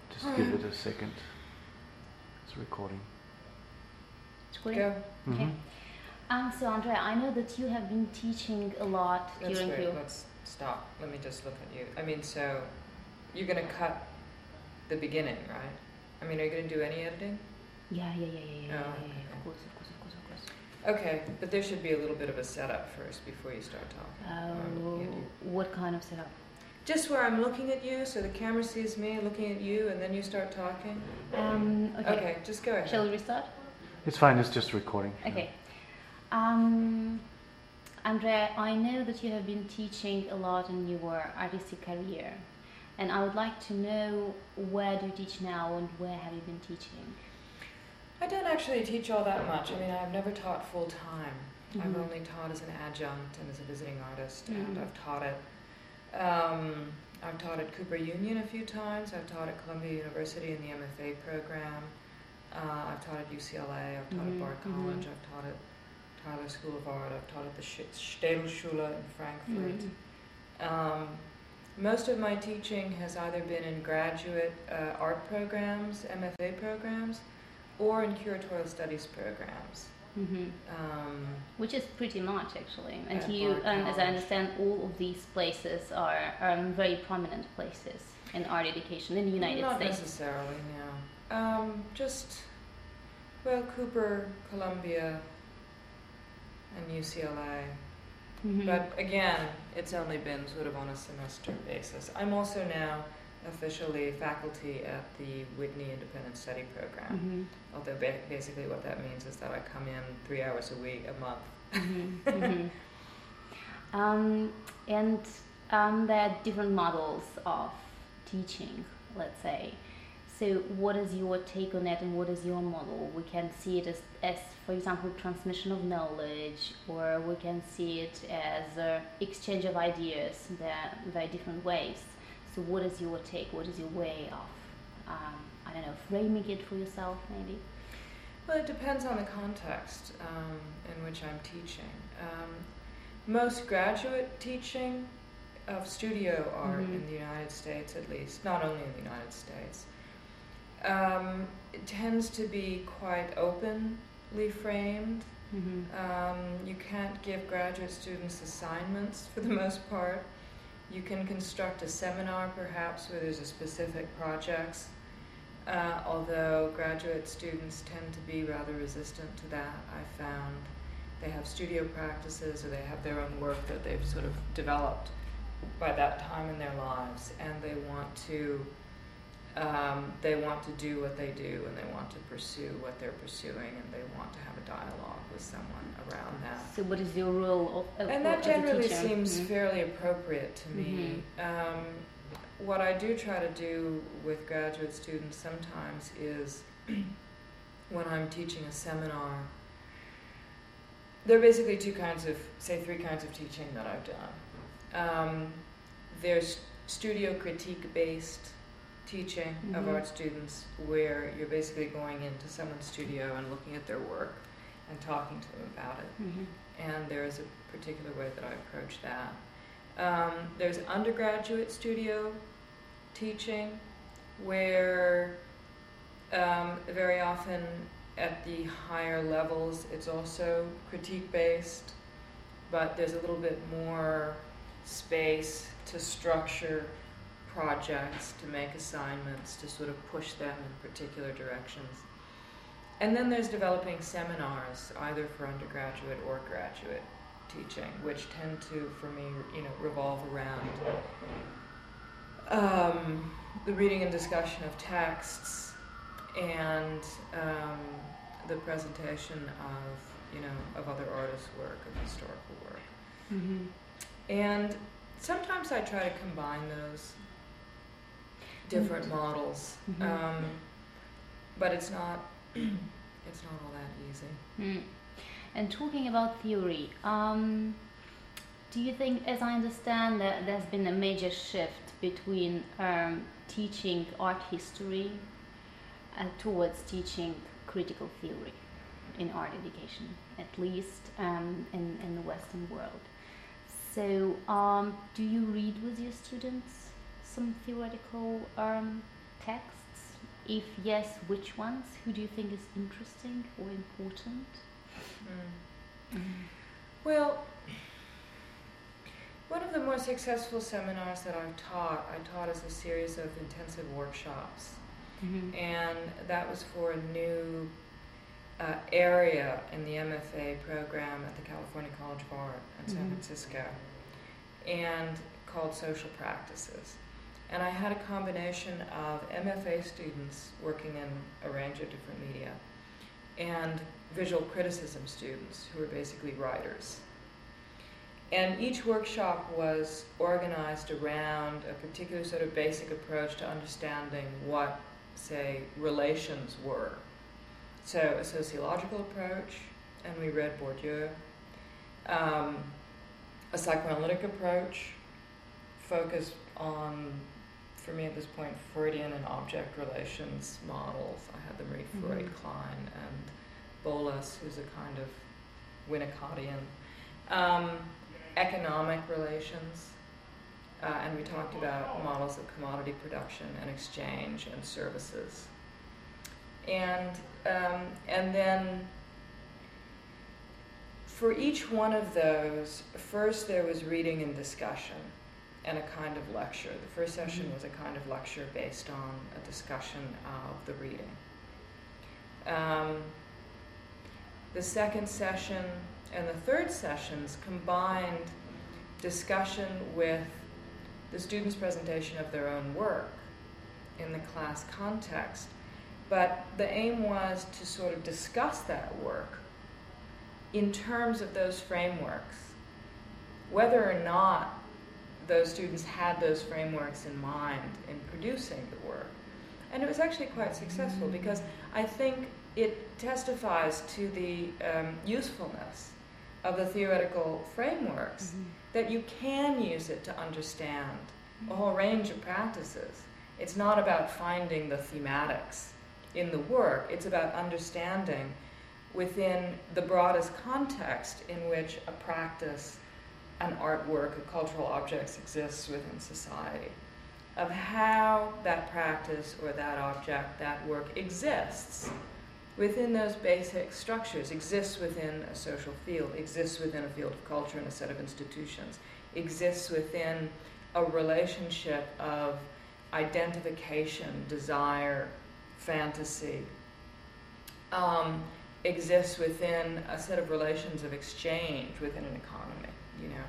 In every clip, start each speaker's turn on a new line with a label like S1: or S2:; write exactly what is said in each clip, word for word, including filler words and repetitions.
S1: Just give it a second. It's recording.
S2: It's recording?
S3: Go.
S2: Okay.
S1: Mm-hmm.
S2: Um, so Andrea, I know that you have been teaching a lot
S3: Let's
S2: during
S3: wait,
S2: your...
S3: let's stop. Let me just look at you. I mean, so you're going to cut the beginning, right? I mean, are you going to do any editing?
S2: Yeah, yeah, yeah, yeah, yeah,
S3: Oh,
S2: yeah, yeah,
S3: okay.
S2: yeah, of course, of course, of course, of course.
S3: Okay, but there should be a little bit of a setup first before you start talking. I'm looking at
S2: Oh,
S3: you.
S2: what kind of setup?
S3: Just where I'm looking at you, so the camera sees me looking at you, and then you start talking.
S2: Um, okay.
S3: Okay, just go ahead.
S2: Shall we restart?
S1: It's fine, it's just recording.
S2: Okay. Um, Andrea, I know that you have been teaching a lot in your artistic career, and I would like to know, where do you teach now and where have you been teaching?
S3: I don't actually teach all that much. I mean, I've never taught full time.
S2: Mhm.
S3: I've only taught as an adjunct and as a visiting artist, and
S2: Mhm.
S3: I've taught it. Um, I've taught at Cooper Union a few times. I've taught at Columbia University in the M F A program. Uh, I've taught at U C L A. I've taught
S2: Mhm,
S3: at Bard
S2: mhm.
S3: College. I've taught at Tyler School of Art. I've taught at the Sch- Städelschule in Frankfurt.
S2: Mhm.
S3: Um, most of my teaching has either been in graduate uh, art programs, M F A programs, or in curatorial studies programs.
S2: Mhm.
S3: Um,
S2: Which is pretty much, actually. And
S3: At
S2: you,
S3: Bard
S2: and as I
S3: College.
S2: understand, all of these places are um, very prominent places in art education in the United
S3: not
S2: States.
S3: necessarily, no. Um, just, well, Cooper, Columbia, and U C L A.
S2: Mhm.
S3: But again, it's only been sort of on a semester basis. I'm also now officially faculty at the Whitney Independent Study Program.
S2: Mhm.
S3: Although ba- basically what that means is that I come in three hours a week, a month.
S2: Mhm, mhm. Um, and um, there are different models of teaching, let's say. So what is your take on that and what is your model? We can see it as, as for example, transmission of knowledge, or we can see it as uh, exchange of ideas. There are very different ways. So what is your take? What is your way of, um, I don't know, framing it for yourself maybe?
S3: Well, it depends on the context um, in which I'm teaching. Um, most graduate teaching of studio art
S2: Mhm.
S3: in the United States, at least, not only in the United States, um, it tends to be quite openly framed.
S2: Mm-hmm.
S3: Um, you can't give graduate students assignments for the most part. You can construct a seminar perhaps where there's a specific projects, uh, although graduate students tend to be rather resistant to that, I found. They have studio practices or they have their own work that they've sort of developed by that time in their lives, and they want to um, they want to do what they do, and they want to pursue what they're pursuing, and they want to have a dialogue with someone around that.
S2: So what is your role of, of
S3: And that
S2: as a
S3: generally
S2: teacher?
S3: seems
S2: Mhm.
S3: fairly appropriate to me. Um, what I do try to do with graduate students sometimes is when I'm teaching a seminar, there are basically two kinds of, say three kinds of teaching that I've done. Um, there's studio critique-based teaching
S2: Mhm.
S3: of art students where you're basically going into someone's studio and looking at their work and talking to them about it.
S2: Mhm.
S3: And there is a particular way that I approach that. Um, there's undergraduate studio teaching where um, very often at the higher levels it's also critique-based, but there's a little bit more space to structure projects, to make assignments, to sort of push them in particular directions. And then there's developing seminars, either for undergraduate or graduate teaching, which tend to, for me, you know, revolve around um, the reading and discussion of texts and um, the presentation of, you know, of other artists' work, of historical work.
S2: Mhm.
S3: And sometimes I try to combine those different models,
S2: Mhm.
S3: um, but it's not it's not all that easy.
S2: Mm. And talking about theory, um, do you think, as I understand, that there's been a major shift between um, teaching art history uh, towards teaching critical theory in art education, at least um, in, in the Western world? So, um, do you read with your students some theoretical um, texts? if yes, which ones? Who do you think is interesting or important?
S3: Mm.
S2: Mm.
S3: Well, one of the more successful seminars that I've taught, I taught as a series of intensive workshops.
S2: Mm-hmm.
S3: And that was for a new uh, area in the M F A program at the California College of Art in San
S2: Mhm.
S3: Francisco, and called Social Practices. And I had a combination of M F A students working in a range of different media and visual criticism students who were basically writers. And each workshop was organized around a particular sort of basic approach to understanding what, say, relations were. So a sociological approach, and we read Bourdieu, um, a psychoanalytic approach focused on, for me at this point, Freudian and object relations models. I had them read
S2: Mm-hmm.
S3: Freud, Klein, and Bolas, who's a kind of Winnicottian. Um, economic relations, uh, and we talked about models of commodity production and exchange and services. And um, and then for each one of those, first there was reading and discussion and a kind of lecture. The first session
S2: Mm-hmm.
S3: was a kind of lecture based on a discussion of the reading. Um, the second session and the third sessions combined discussion with the students' presentation of their own work in the class context. But the aim was to sort of discuss that work in terms of those frameworks, whether or not those students had those frameworks in mind in producing the work. And it was actually quite successful because I think it testifies to the um, usefulness of the theoretical frameworks,
S2: Mm-hmm.
S3: that you can use it to understand a whole range of practices. It's not about finding the thematics in the work, it's about understanding within the broadest context in which a practice, an artwork, a cultural objects exists within society, of how that practice or that object, that work exists within those basic structures, exists within a social field, exists within a field of culture and a set of institutions, exists within a relationship of identification, desire, fantasy, um, exists within a set of relations of exchange within an economy, you know.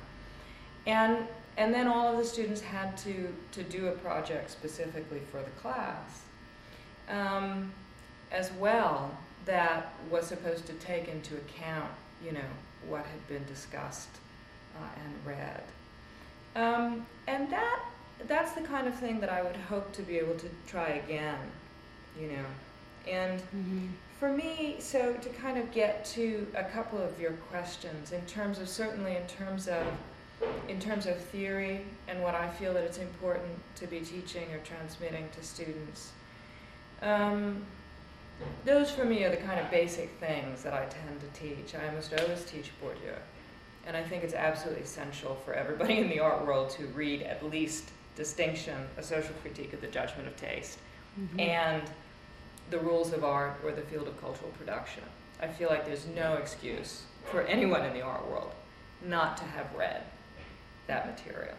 S3: And and then all of the students had to, to do a project specifically for the class. Um, as well, that was supposed to take into account, you know, what had been discussed uh, and read. Um, and that that's the kind of thing that I would hope to be able to try again, you know. And
S2: Mm-hmm.
S3: for me, so to kind of get to a couple of your questions in terms of, certainly in terms of, in terms of theory and what I feel that it's important to be teaching or transmitting to students. Um, those for me are the kind of basic things that I tend to teach. I almost always teach Bourdieu. And I think it's absolutely essential for everybody in the art world to read at least Distinction, A Social Critique of the Judgment of Taste,
S2: Mm-hmm.
S3: and The Rules of Art or the Field of Cultural Production. I feel like there's no excuse for anyone in the art world not to have read that material.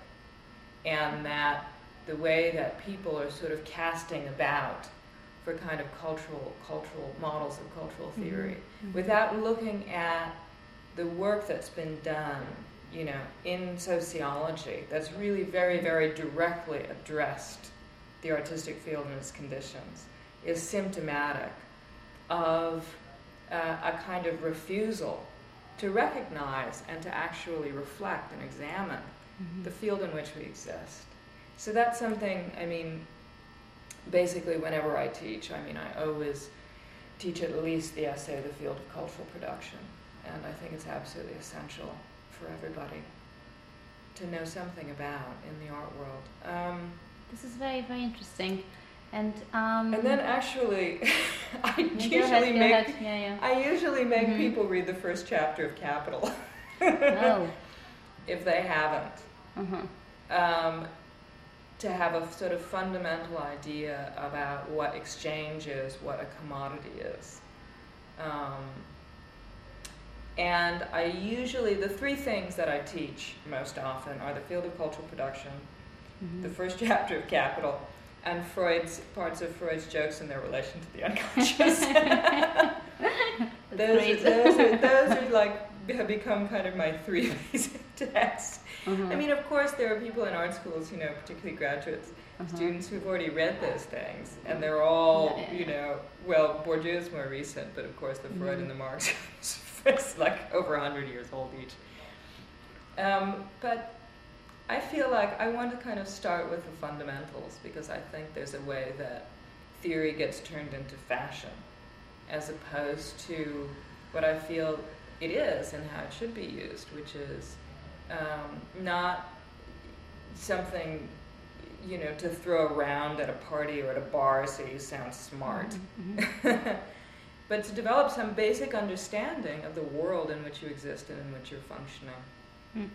S3: And that the way that people are sort of casting about for kind of cultural cultural models of cultural theory,
S2: Mm-hmm.
S3: without looking at the work that's been done, you know, in sociology, that's really very, very directly addressed the artistic field and its conditions, is symptomatic of uh, a kind of refusal to recognize and to actually reflect and examine
S2: Mm-hmm.
S3: the field in which we exist. So that's something, I mean, basically whenever I teach, I mean, I always teach at least the essay, The Field of Cultural Production. And I think it's absolutely essential for everybody to know something about in the art world. Um,
S2: This is very, very interesting. And um,
S3: and then actually, I
S2: yeah, go
S3: usually
S2: ahead, go
S3: make
S2: ahead. Yeah, yeah.
S3: I usually make
S2: Mhm.
S3: people read the first chapter of Capital
S2: Oh.
S3: if they haven't.
S2: Uh-huh.
S3: Um, to have a sort of fundamental idea about what exchange is, what a commodity is. Um, and I usually, the three things that I teach most often are the field of cultural production, mm-hmm. the first chapter of Capital, and Freud's, parts of Freud's jokes and their relation to the unconscious. those, are, those, are, those are like, have become kind of my three basic texts. Uh-huh. I mean, of course, there are people in art schools, you know, particularly graduates, uh-huh. students who've already read those things, and they're all, yeah, yeah, you know, well, Bourdieu is more recent, but of course the Freud mm-hmm. and the Marx is like over one hundred years old each. Um, but I feel like I want to kind of start with the fundamentals, because I think there's a way that theory gets turned into fashion, as opposed to what I feel it is and how it should be used, which is um, not something, you know, to throw around at a party or at a bar so you sound smart, mm-hmm. but to develop some basic understanding of the world in which you exist and in which you're functioning.
S2: Mm.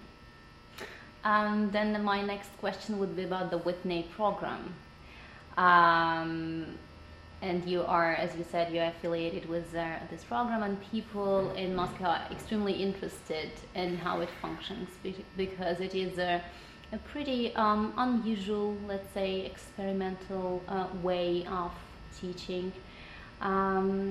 S2: Um, then my next question would be about the Whitney program. Um, and you are, as you said, you're affiliated with uh, this program, and people in Moscow are extremely interested in how it functions, because it is a, a pretty um, unusual, let's say, experimental uh, way of teaching. Um,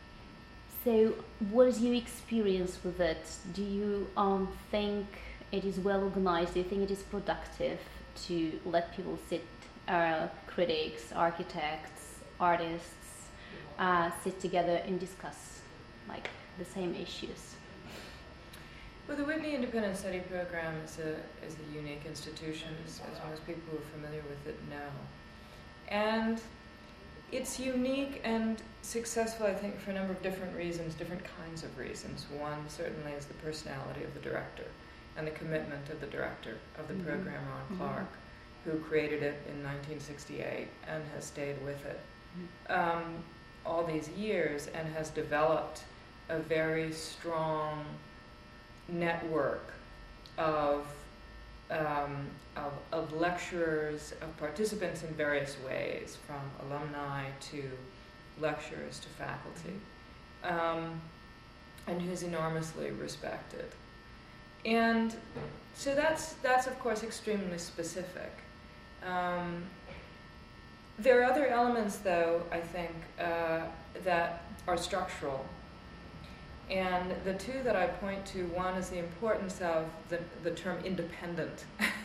S2: so what is your experience with it? Do you um, think it is well organized? Do you think it is productive to let people sit, uh, critics, architects, artists, uh, sit together and discuss like the same issues?
S3: Well, the Whitney Independent Study Program is a is a unique institution, as, as most people who are familiar with it know. And it's unique and successful, I think, for a number of different reasons, different kinds of reasons. One certainly is the personality of the director and the commitment of the director of the mm-hmm. program, Ron mm-hmm. Clark, who created it in nineteen sixty-eight and has stayed with it um, all these years, and has developed a very strong network of, um, of, of lecturers, of participants in various ways, from alumni to lecturers to faculty, um, and who's enormously respected. And so that's, that's of course, extremely specific. Um, there are other elements, though, I think, uh, that are structural. And the two that I point to, one is the importance of the, the term independent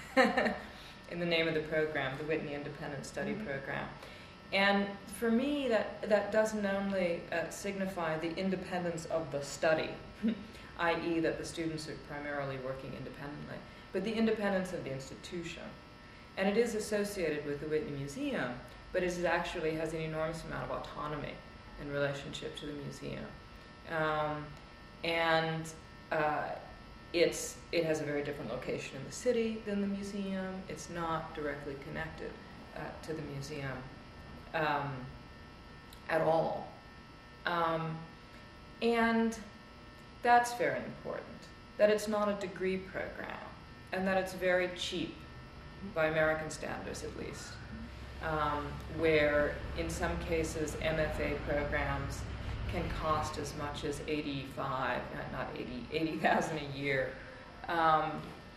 S3: in the name of the program, the Whitney Independent Study mm-hmm. Program. And for me, that, that doesn't only uh, signify the independence of the study, that is that the students are primarily working independently, but the independence of the institution. And it is associated with the Whitney Museum, but it is actually has an enormous amount of autonomy in relationship to the museum. Um, and uh, it's, it has a very different location in the city than the museum. It's not directly connected uh, to the museum um, at all. Um, and that's very important, that it's not a degree program, and that it's very cheap, by American standards at least, um, where in some cases M F A programs can cost as much as eighty-five, not eighty, eighty thousand a year. Um,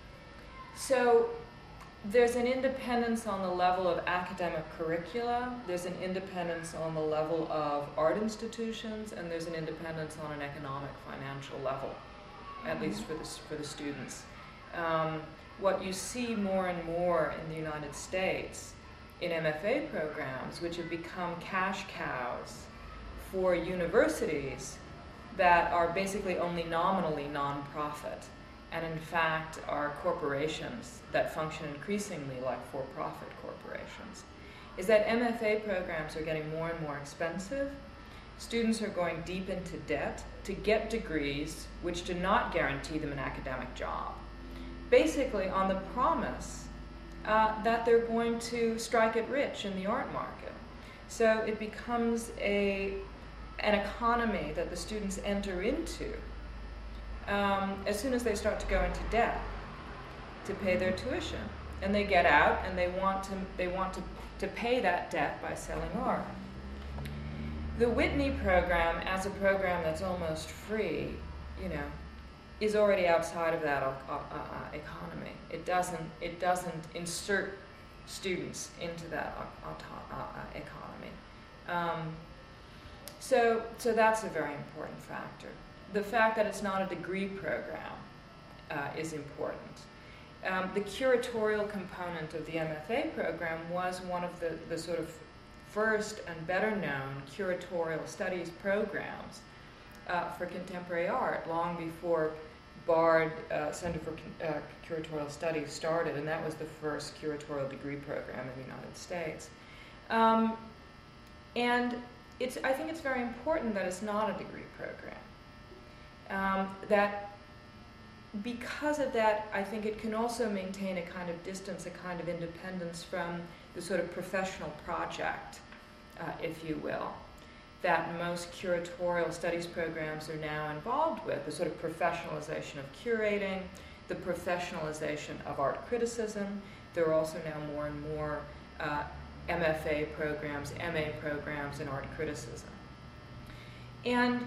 S3: so there's an independence on the level of academic curricula, there's an independence on the level of art institutions, and there's an independence on an economic, financial level, at least for the, for the students. Um, what you see more and more in the United States in M F A programs, which have become cash cows for universities that are basically only nominally nonprofit, and in fact are corporations that function increasingly like for-profit corporations, is that M F A programs are getting more and more expensive. Students are going deep into debt to get degrees which do not guarantee them an academic job, basically on the promise uh, that they're going to strike it rich in the art market. So it becomes a, an economy that the students enter into um, as soon as they start to go into debt to pay their tuition. and they get out and they want to they want to, to pay that debt by selling art. The Whitney program, as a program that's almost free, you know, is already outside of that uh, uh, economy. It doesn't it doesn't insert students into that uh, uh, economy. Um, so so that's a very important factor. The fact that it's not a degree program uh, is important. Um, the curatorial component of the M F A program was one of the, the sort of first and better known curatorial studies programs uh, for contemporary art, long before Bard uh, Center for uh, Curatorial Studies started, and that was the first curatorial degree program in the United States. Um, and it's, I think it's very important that it's not a degree program. Um, that because of that, I think it can also maintain a kind of distance, a kind of independence from the sort of professional project, uh, if you will, that most curatorial studies programs are now involved with, the sort of professionalization of curating, the professionalization of art criticism. There are also now more and more uh, M F A programs, M A programs in art criticism. And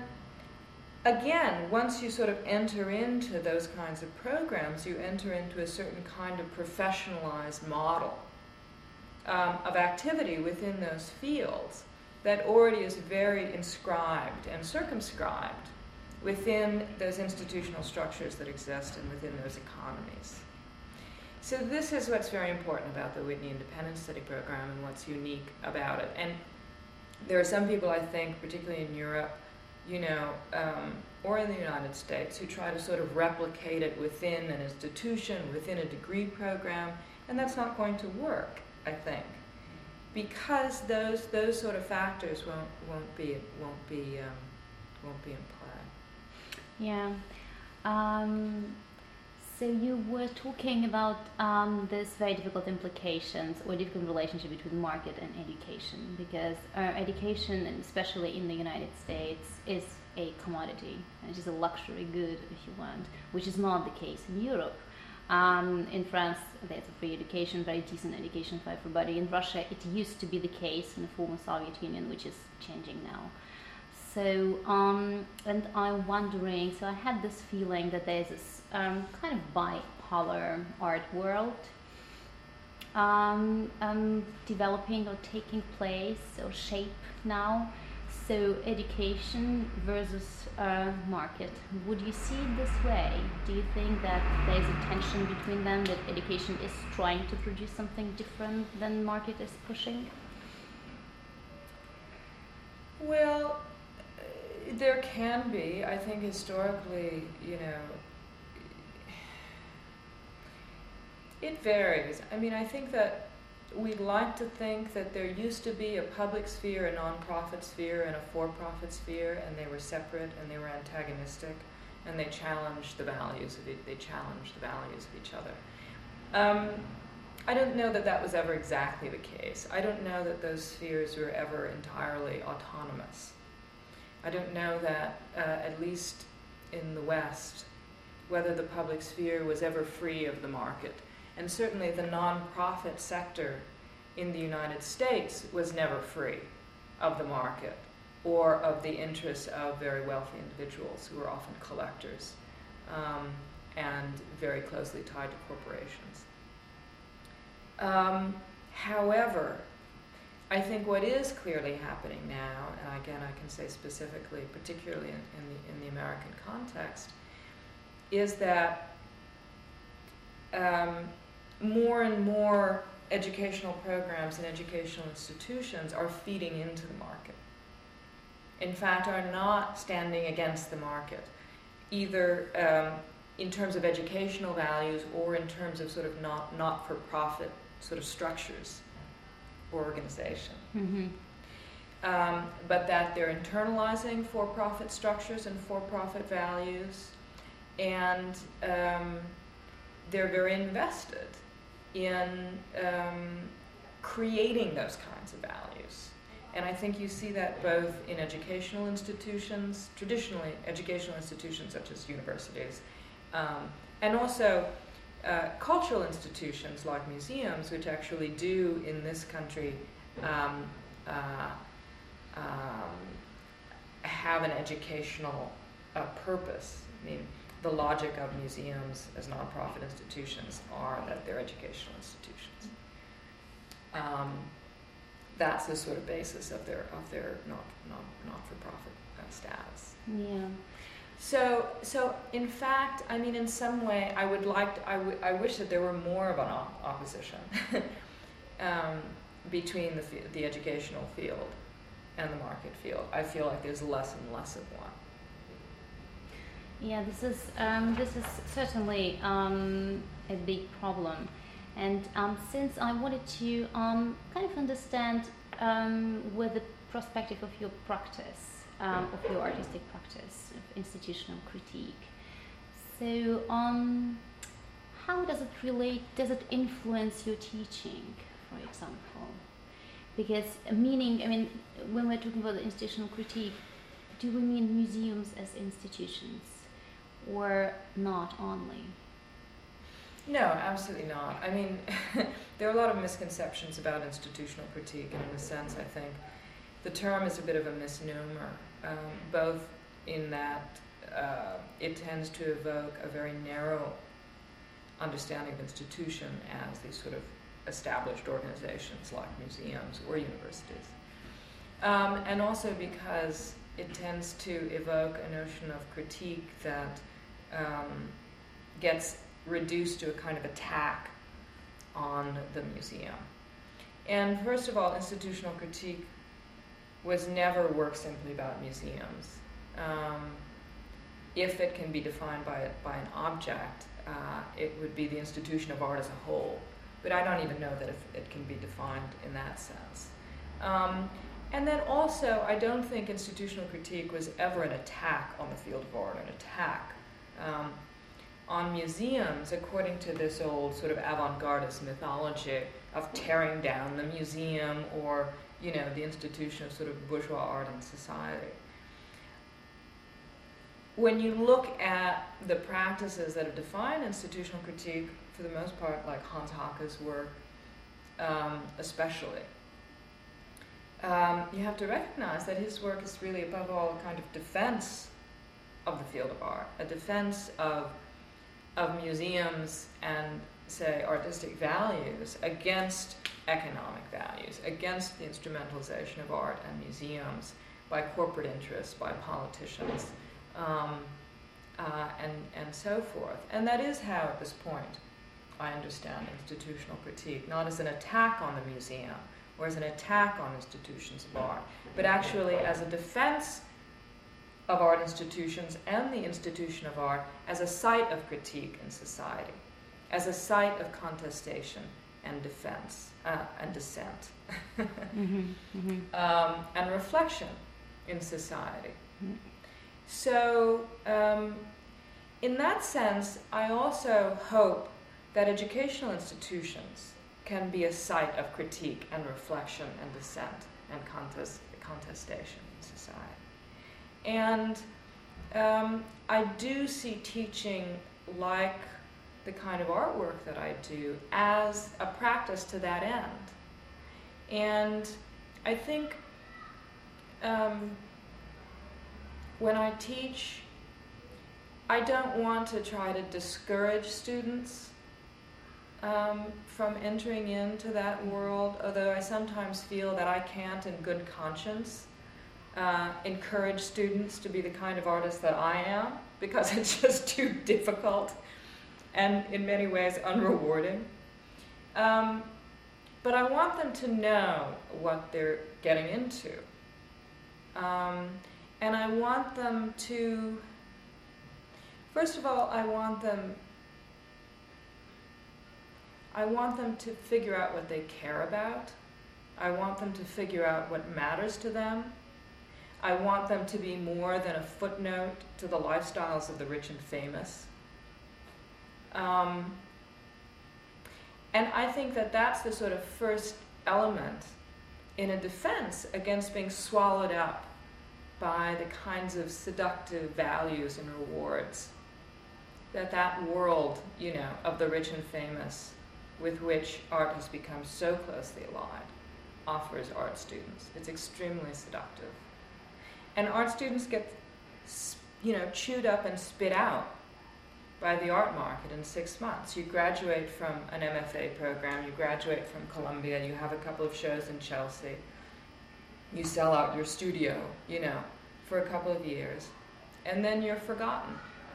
S3: again, once you sort of enter into those kinds of programs, you enter into a certain kind of professionalized model um, of activity within those fields that already is very inscribed and circumscribed within those institutional structures that exist and within those economies. So this is what's very important about the Whitney Independent Study Program and what's unique about it. And there are some people, I think, particularly in Europe, you know, um, or in the United States, who try to sort of replicate it within an institution, within a degree program, and that's not going to work, I think, because those those sort of factors won't won't be won't be um, won't be in play.
S2: Yeah. Um, so you were talking about um, this very difficult implications or difficult relationship between market and education, because uh, education, and especially in the United States, is a commodity. It is a luxury good, if you want, which is not the case in Europe. Um, in France, there's a free education, very decent education for everybody. In Russia, it used to be the case in the former Soviet Union, which is changing now. So, um, and I'm wondering, so I had this feeling that there's this um, kind of bipolar art world um, um, developing or taking place or shape now. So education versus uh, market. Would you see it this way? Do you think that there's a tension between them, that education is trying to produce something different than market is pushing?
S3: Well, there can be. I think historically, you know, it varies. I mean, I think that we'd like to think that there used to be a public sphere, a non-profit sphere, and a for-profit sphere, and they were separate and they were antagonistic, and they challenged the values of it. They challenged the values of each other. Um, I don't know that that was ever exactly the case. I don't know that those spheres were ever entirely autonomous. I don't know that, uh, at least in the West, whether the public sphere was ever free of the market. And certainly the non-profit sector in the United States was never free of the market or of the interests of very wealthy individuals who were often collectors um, and very closely tied to corporations. Um, however, I think what is clearly happening now, and again I can say specifically, particularly in, in, the, in the American context, is that um, more and more educational programs and educational institutions are feeding into the market. In fact, are not standing against the market, either um, in terms of educational values or in terms of sort of not, not-for-profit sort of structures or organization.
S2: Mm-hmm.
S3: Um, but that they're internalizing for-profit structures and for-profit values, and um, they're very invested in um, creating those kinds of values. And I think you see that both in educational institutions, traditionally educational institutions such as universities, um, and also uh, cultural institutions like museums, which actually do in this country um, uh, um, have an educational uh, purpose. I mean, the logic of museums as nonprofit institutions are that they're educational institutions. Um, that's the sort of basis of their of their not not not for profit uh, status.
S2: Yeah.
S3: So so in fact, I mean, in some way, I would like to, I, w- I wish that there were more of an op- opposition um, between the f- the educational field and the market field. I feel like there's less and less of one.
S2: Yeah, this is um, this is certainly um, a big problem, and um, since I wanted to um, kind of understand um, with the perspective of your practice, um, of your artistic practice, of institutional critique, so um, how does it relate? Does it influence your teaching, for example? Because uh, meaning, I mean, when we're talking about the institutional critique, do we mean museums as institutions? Or not only?
S3: No, absolutely not. I mean, there are a lot of misconceptions about institutional critique, and in a sense, I think the term is a bit of a misnomer, um, both in that uh, it tends to evoke a very narrow understanding of institution as these sort of established organizations like museums or universities. Um, and also because it tends to evoke a notion of critique that um, gets reduced to a kind of attack on the museum. And first of all, institutional critique was never work simply about museums. Um, if it can be defined by, by an object, uh, it would be the institution of art as a whole. But I don't even know that if it can be defined in that sense. Um, And then also, I don't think institutional critique was ever an attack on the field of art, an attack um, on museums, according to this old sort of avant-gardist mythology of tearing down the museum or, you know, the institution of sort of bourgeois art and society. When you look at the practices that have defined institutional critique, for the most part, like Hans Hake's work, um, especially, Um, you have to recognize that his work is really, above all, a kind of defense of the field of art, a defense of of museums and, say, artistic values against economic values, against the instrumentalization of art and museums by corporate interests, by politicians, um, uh, and, and so forth. And that is how, at this point, I understand institutional critique, not as an attack on the museum, or as an attack on institutions of art, but actually as a defense of art institutions and the institution of art as a site of critique in society, as a site of contestation and defense uh, and dissent,
S2: mm-hmm, mm-hmm.
S3: Um, and reflection in society.
S2: Mm-hmm.
S3: So, um, in that sense, I also hope that educational institutions can be a site of critique and reflection and dissent and contest, contestation in society. And um, I do see teaching, like the kind of artwork that I do, as a practice to that end. And I think um, when I teach, I don't want to try to discourage students Um, from entering into that world, although I sometimes feel that I can't, in good conscience, uh, encourage students to be the kind of artist that I am, because it's just too difficult and in many ways unrewarding. Um, but I want them to know what they're getting into. Um, and I want them to, first of all, I want them I want them to figure out what they care about. I want them to figure out what matters to them. I want them to be more than a footnote to the lifestyles of the rich and famous. Um, and I think that that's the sort of first element in a defense against being swallowed up by the kinds of seductive values and rewards that that world, you know, of the rich and famous with which art has become so closely allied offers art students. It's extremely seductive. And art students get, you know, chewed up and spit out by the art market in six months. You graduate from an M F A program, you graduate from Columbia, you have a couple of shows in Chelsea, you sell out your studio, you know, for a couple of years, and then you're forgotten.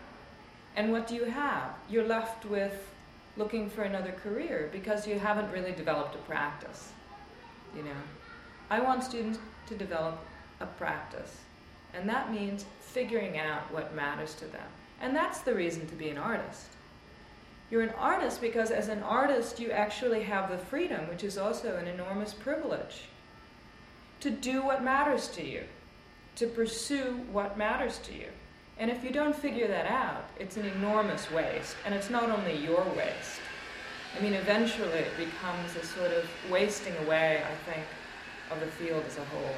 S3: And what do you have? You're left with looking for another career because you haven't really developed a practice, you know. I want students to develop a practice, and that means figuring out what matters to them. And that's the reason to be an artist. You're an artist because as an artist you actually have the freedom, which is also an enormous privilege, to do what matters to you, to pursue what matters to you. And if you don't figure that out, it's an enormous waste. And it's not only your waste. I mean, eventually it becomes a sort of wasting away, I think, of the field as a whole.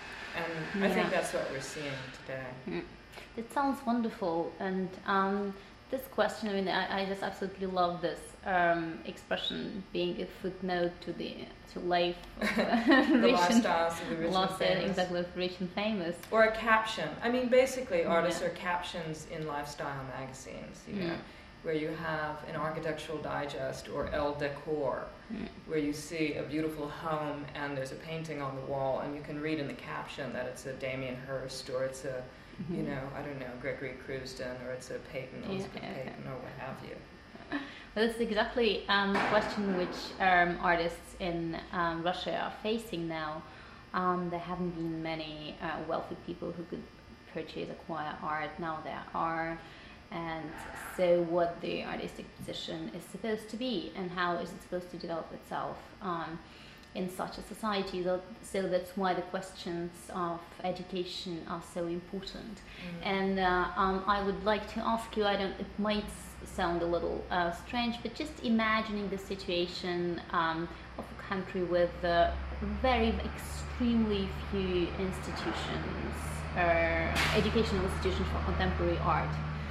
S3: And
S2: yeah.
S3: I think that's what we're seeing today.
S2: Mm. It sounds wonderful. And um, this question, I mean, I, I just absolutely love this um, expression, being a footnote to the to life of uh,
S3: The
S2: rich
S3: lifestyles of the rich and
S2: lost it,
S3: famous.
S2: exactly, of rich and famous.
S3: Or a caption. I mean, basically, artists
S2: Yeah.
S3: are captions in lifestyle magazines, you
S2: Mm.
S3: know, where you have an Architectural Digest or Elle Decor,
S2: Mm.
S3: where you see a beautiful home and there's a painting on the wall, and you can read in the caption that it's a Damien Hirst, or it's a,
S2: Mm-hmm.
S3: you know, I don't know, Gregory Crewston, or it's a Peyton,
S2: Yeah,
S3: Elizabeth
S2: yeah,
S3: Peyton, or what have you.
S2: Well, that's exactly um, the question which um, artists in um, Russia are facing now. Um, there haven't been many uh, wealthy people who could purchase, acquire art. Now there are. And so what the artistic position is supposed to be, and how is it supposed to develop itself um, in such a society. So, so that's why the questions of education are so important.
S3: Mm.
S2: And uh, um, I would like to ask you, I don't, it might sound a little uh, strange, but just imagining the situation um, of a country with uh, very extremely few institutions, uh, educational institutions for contemporary art.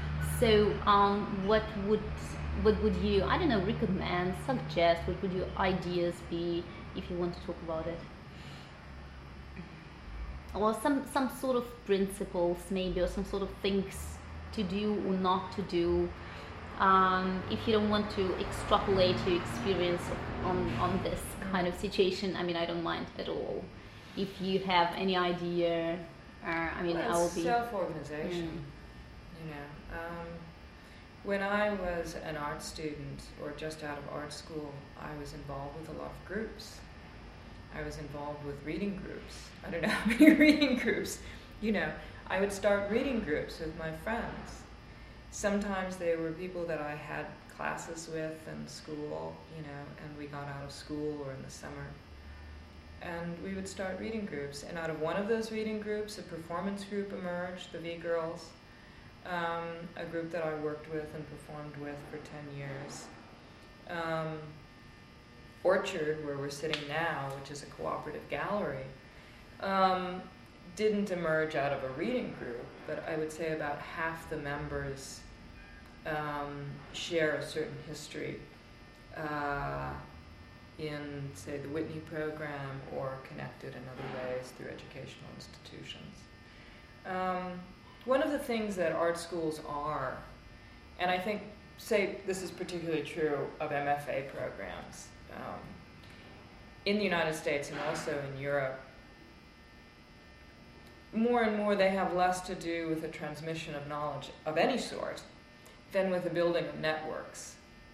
S2: So um, what would what would you, I don't know, recommend, suggest, what would your ideas be if you want to talk about it? Or some, some sort of principles maybe, or some sort of things to do or not to do. Um, if you don't want to extrapolate your experience on, on this kind of situation, I mean, I don't mind at all. If you have any idea, uh, I mean,
S3: well,
S2: I will be...
S3: self-organization,
S2: Mm.
S3: you know. Um, when I was an art student, or just out of art school, I was involved with a lot of groups. I was involved with reading groups. I don't know how many reading groups. You know, I would start reading groups with my friends. Sometimes they were people that I had classes with in school, you know, and we got out of school or in the summer. And we would start reading groups. And out of one of those reading groups, a performance group emerged, the V-Girls, um, a group that I worked with and performed with for ten years. Um, Orchard, where we're sitting now, which is a cooperative gallery, um, didn't emerge out of a reading group, but I would say about half the members um, share a certain history uh, in, say, the Whitney program, or connected in other ways through educational institutions. Um, one of the things that art schools are, and I think, say, this is particularly true of M F A programs, um, in the United States and also in Europe, more and more they have less to do with the transmission of knowledge of any sort than with the building of networks,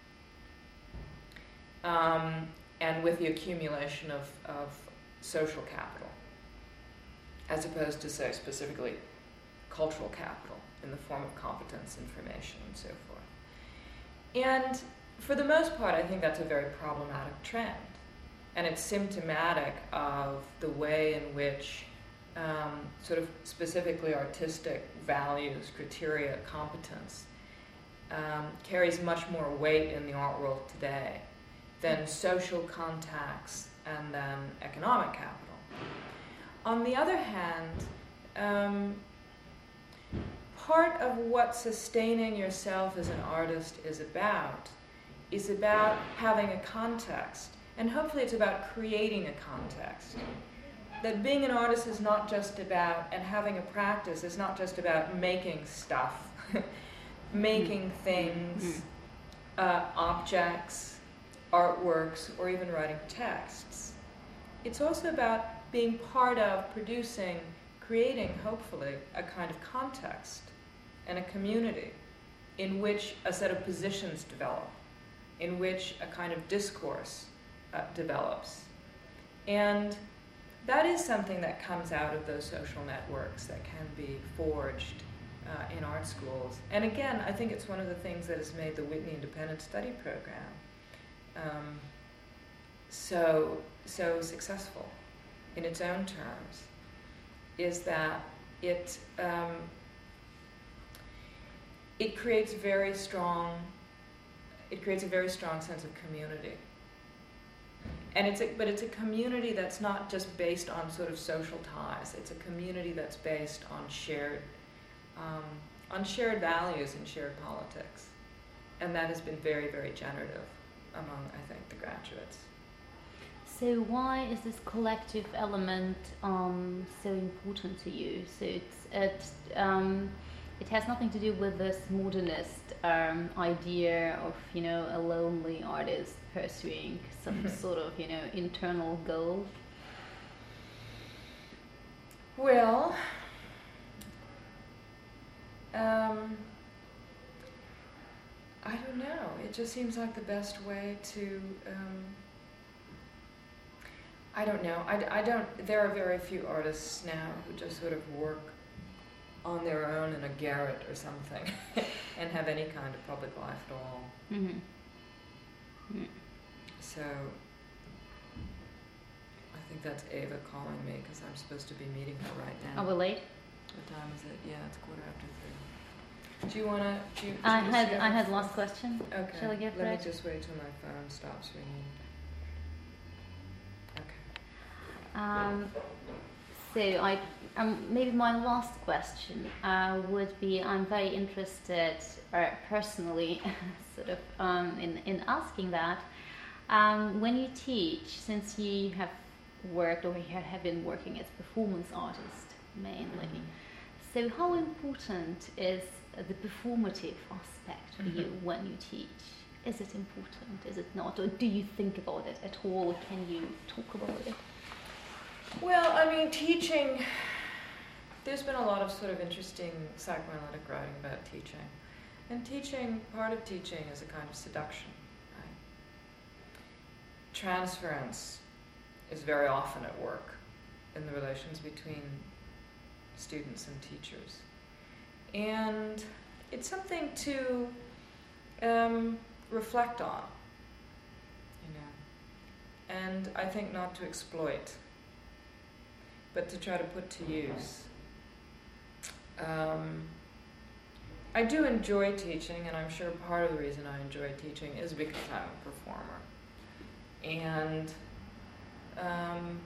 S3: um, and with the accumulation of, of social capital, as opposed to, say, specifically cultural capital in the form of competence, information, and so forth. And for the most part, I think that's a very problematic trend. And it's symptomatic of the way in which um, sort of specifically artistic values, criteria, competence um, carries much more weight in the art world today than social contacts and then economic capital. On the other hand, um, part of what sustaining yourself as an artist is about is about having a context. And hopefully it's about creating a context. That being an artist is not just about, and having a practice is not just about making stuff, making things, uh, objects, artworks, or even writing texts. It's also about being part of producing, creating, hopefully, a kind of context and a community in which a set of positions develop, in which a kind of discourse uh, develops. And that is something that comes out of those social networks that can be forged uh, in art schools. And again, I think it's one of the things that has made the Whitney Independent Study Program um, so, so successful in its own terms, is that it um, it creates very strong it creates a very strong sense of community. And it's a, but it's a community that's not just based on sort of social ties. It's a community that's based on shared um, on shared values and shared politics. And that has been very, very generative among, I think, the graduates.
S2: So why is this collective element um, so important to you? So it's, it's um, it has nothing to do with this modernist um, idea of, you know, a lonely artist pursuing some sort of, you know, internal goal.
S3: Well, um, I don't know. It just seems like the best way to. Um, I don't know. I, I don't. There are very few artists now who just sort of work on their own in a garret or something and have any kind of public life at all.
S2: Mm-hmm. Mm.
S3: So I think that's Ava calling me because I'm supposed to be meeting her right now.
S2: Are we late?
S3: What time is it? Yeah, it's quarter after three. Do you want to? Do you,
S2: I
S3: do you
S2: had
S3: have
S2: I
S3: a-
S2: had last question.
S3: Okay.
S2: Shall I get
S3: Let
S2: ready?
S3: me just wait till my phone stops ringing. Okay.
S2: Um, so I um, maybe my last question uh, would be, I'm very interested, uh, personally, sort of um, in in asking that. Um, when you teach, since you have worked or you have been working as performance artist mainly,
S3: Mm-hmm.
S2: so how important is the performative aspect for
S3: Mm-hmm.
S2: you when you teach? Is it important? Is it not? Or do you think about it at all? Can you talk about it?
S3: Well, I mean, teaching, there's been a lot of sort of interesting psychoanalytic writing about teaching. And teaching, part of teaching is a kind of seduction, right? Transference is very often at work in the relations between students and teachers. And it's something to um, reflect on, you know, and I think not to exploit, but to try to put to use. Um, I do enjoy teaching, and I'm sure part of the reason I enjoy teaching is because I'm a performer. And, um,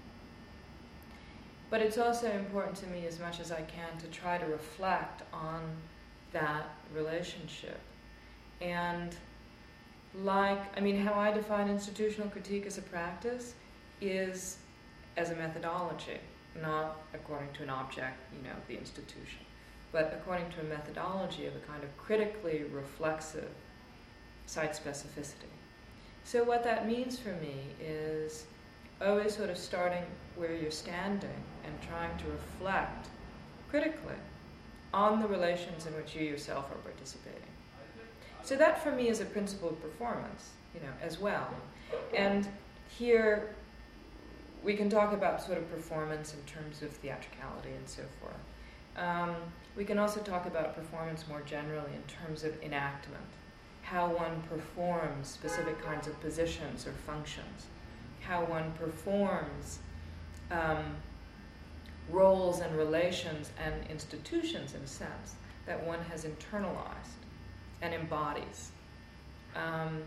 S3: but it's also important to me as much as I can to try to reflect on that relationship. And like, I mean, how I define institutional critique as a practice is as a methodology, not according to an object, you know, the institution, but according to a methodology of a kind of critically reflexive site specificity. So what that means for me is always sort of starting where you're standing and trying to reflect critically on the relations in which you yourself are participating. So that for me is a principle of performance, you know, as well. And here we can talk about sort of performance in terms of theatricality and so forth. Um, we can also talk about performance more generally in terms of enactment, how one performs specific kinds of positions or functions, how one performs um, roles and relations and institutions, in a sense, that one has internalized and embodies. Um,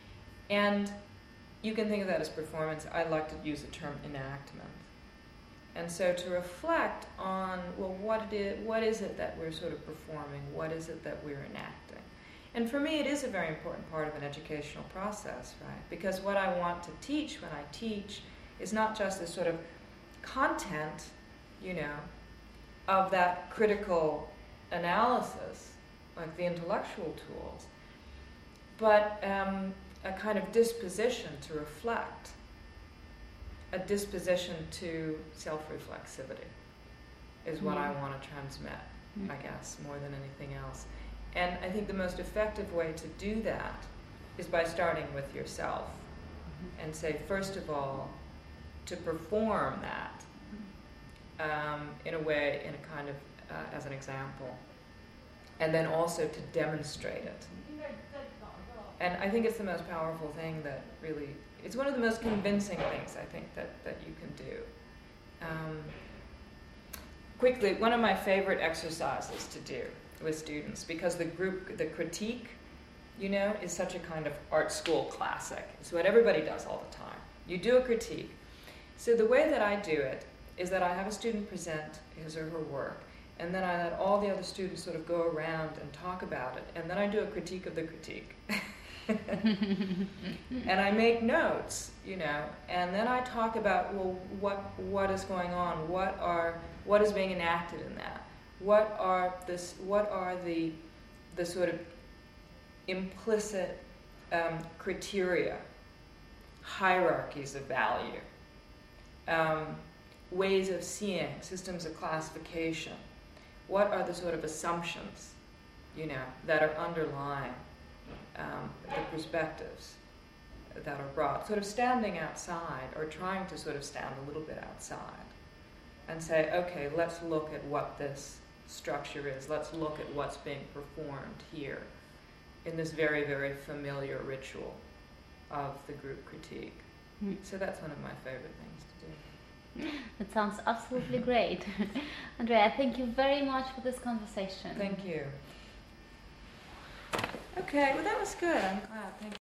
S3: and you can think of that as performance. I like to use the term enactment. And so to reflect on, well, what it is, what is it that we're sort of performing? What is it that we're enacting? And for me, it is a very important part of an educational process, right? Because what I want to teach when I teach is not just this sort of content, you know, of that critical analysis, like the intellectual tools, but um, a kind of disposition to reflect, a disposition to self-reflexivity is what I want to transmit,
S2: Mm.
S3: I guess, more than anything else. And I think the most effective way to do that is by starting with yourself and say, first of all, to perform that um, in a way, in a kind of, uh, as an example, and then also to demonstrate it. And I think it's the most powerful thing that really, it's one of the most convincing things, I think, that, that you can do. Um, quickly, one of my favorite exercises to do with students, because the group, the critique, you know, is such a kind of art school classic. It's what everybody does all the time. You do a critique. So the way that I do it is that I have a student present his or her work, and then I let all the other students sort of go around and talk about it, and then I do a critique of the critique. And I make notes, you know, and then I talk about, well, what what is going on? What are what is being enacted in that? What are this? What are the the sort of implicit um, criteria, hierarchies of value, um, ways of seeing, systems of classification? What are the sort of assumptions, you know, that are underlying um, the perspectives that are brought? Sort of standing outside, or trying to sort of stand a little bit outside, and say, okay, let's look at what this structure is. Let's look at what's being performed here in this very, very familiar ritual of the group critique.
S2: Mm.
S3: So that's one of my favorite things to do.
S2: That sounds absolutely great. Andrea, thank you very much for this conversation.
S3: Thank you. Okay, well that was good. I'm glad. Thank you.